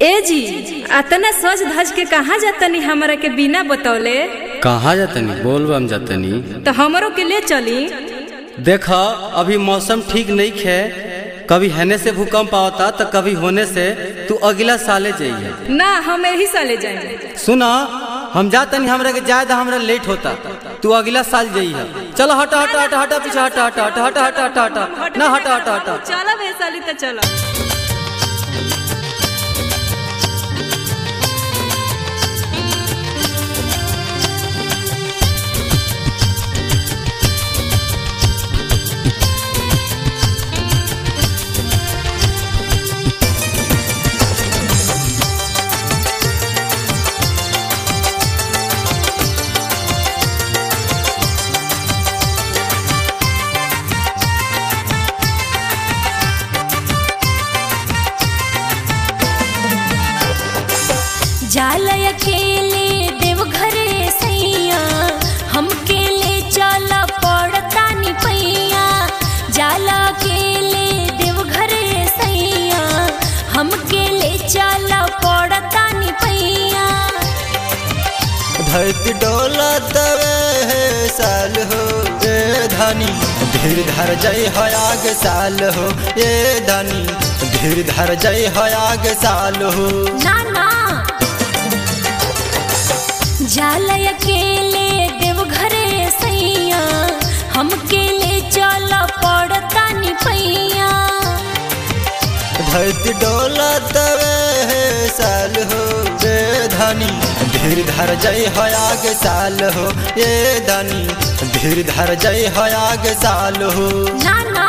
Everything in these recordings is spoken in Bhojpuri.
ए जी अतना सज धज के कहाँ जातनी हमरा के बिना बतौले? कहाँ जातनी? बोलबम जातनी तो हमरो के ले चली। देखा अभी मौसम ठीक नहीं है, कभी होने से भूकंप आता तो कभी होने से तू अगला साले जाइए। ना हम यही साले जाएंगे। सुना हम जातनी, हमरा के जायदा हमरा लेट होता, तू अगला साल जाइए। चलो हटा हटा हटा हटा पीछे हटा हटा हटा हटा हटा हटा हटा ना हटा हटा हटा चलो वे साली तो चलो। जाला अकेले देवघरे सैया, हमके ले चला पड़ता नि पैया। जाला अकेले देवघरे सैया, हमके ले चला पड़ता नि पैया। धरती डोला तवे साल हो ए धानी, धीर धर जय हयाग साल हो ए धानी, धीर धर जय हयाग साल हो। ना ना जाला अकेले देवघरे सैया, हमके ले चला पड़ता नि पैया। धरती डोला तवे साल हो ए धानी, धीर धर जय हयाग साल हो ए धानी, धीर धर जय हयाग साल हो। ना ना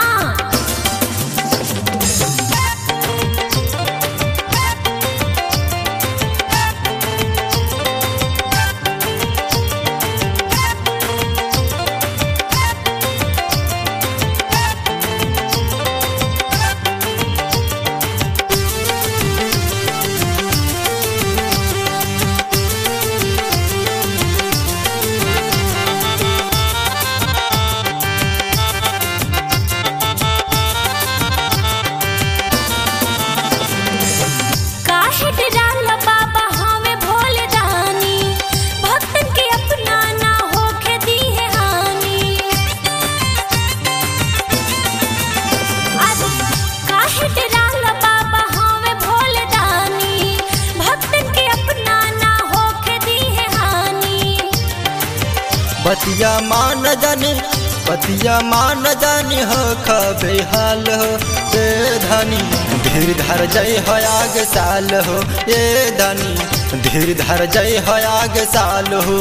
बतिया मान जानी, बतिया मान जानी हो खबे हाल हो ए धानी, धीर धर जय हयाग साल हो ए धानी, धीर धर जय हयाग साल हो।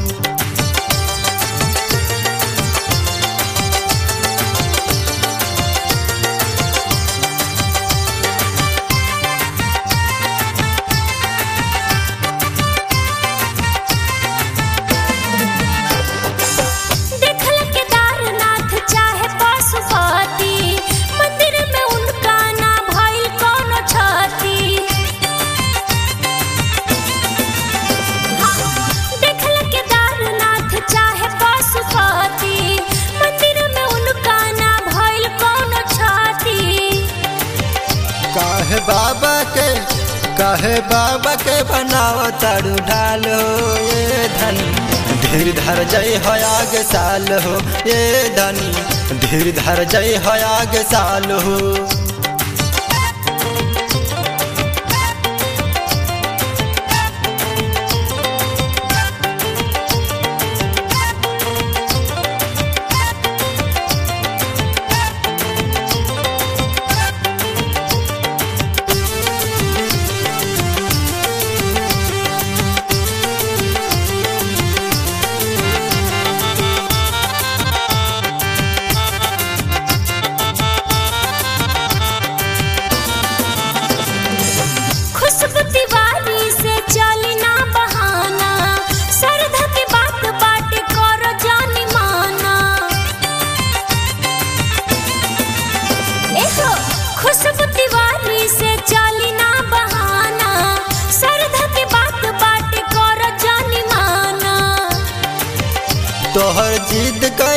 काहे बाबा के बनाव तारू ढाल हो ए धनी, धीर धर जय हयाग साल हो ए धनी, धीर धर जय हयाग साल हो।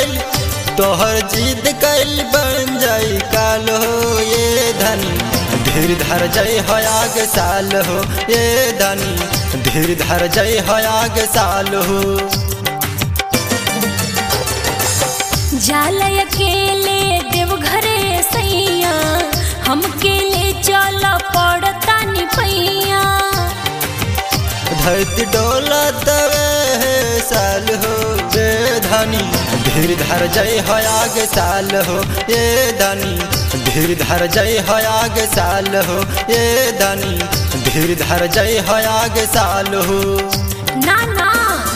तोहर जिद कैल बन जाई काल हो ये धनी, धीर धर जय हो आगे साल हो ये धनी धीर धर जय हो आगे साल हो। जाला अकेले देवघरे सैया हमके ले चल पड़ता नि पैया। धरती डोला तवे साल हो ये धनी धीर धर जय हो आगे साल हो ये धनी धीर धर जय हो आगे साल हो ये धनी धीर धर जय हो आगे साल हो। ना